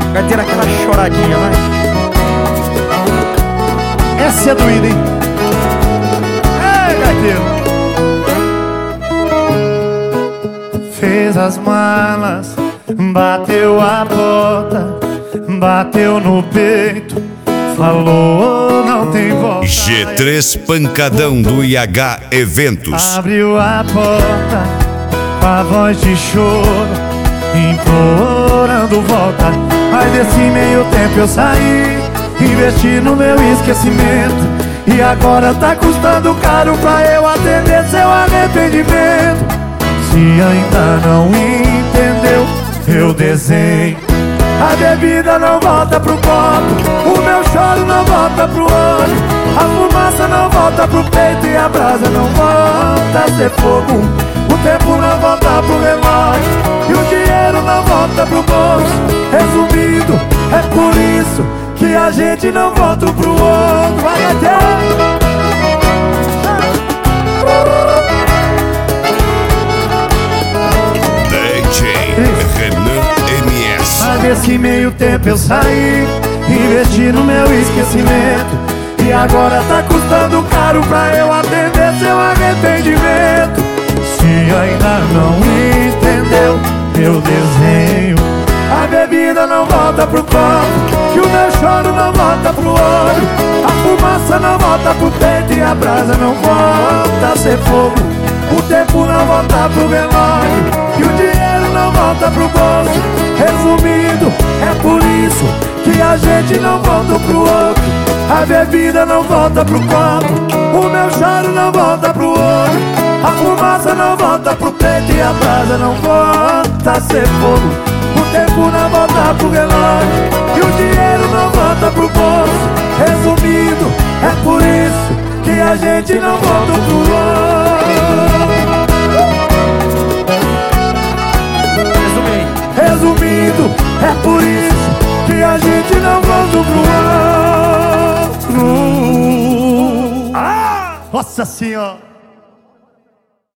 Vai ter aquela choradinha, vai. Essa é doída, hein? Ei, gaiteiro. Fez as malas, bateu a porta, bateu no peito, falou não tem volta. G3 Pancadão do IH Eventos. Abriu a porta com a voz de choro, implorando volta. Mas desse meio tempo eu saí, investi no meu esquecimento, e agora tá custando caro pra eu atender seu arrependimento. Se ainda não entendeu, eu desenho. A bebida não volta pro copo, o meu choro não volta pro olho, a fumaça não volta pro peito e a brasa não volta a ser fogo. O tempo não volta pro relógio e o dinheiro não volta pro bolso. Resumindo, é por isso que a gente não volta pro outro. Vai até Mas nesse meio tempo eu saí, investi no meu esquecimento, e agora tá custando caro pra eu atender seu arrependimento. Se ainda não entendeu, eu desenho. A bebida não volta pro copo, e o meu choro não volta pro olho, a fumaça não volta pro peito e a brasa não volta a ser fogo. O tempo não volta pro relógio e o dinheiro não volta pro bolso. Resumindo, é por isso que a gente não volta pro outro. A bebida não volta pro copo, o meu choro não volta pro olho, a fumaça não volta pro peito e a brasa não volta a ser fogo. O tempo não volta pro relógio e o dinheiro não volta pro bolso. Resumindo, é por isso que a gente não volta pro outro. Resumindo, é por isso que a gente não volta pro outro. Ah! Nossa Senhora!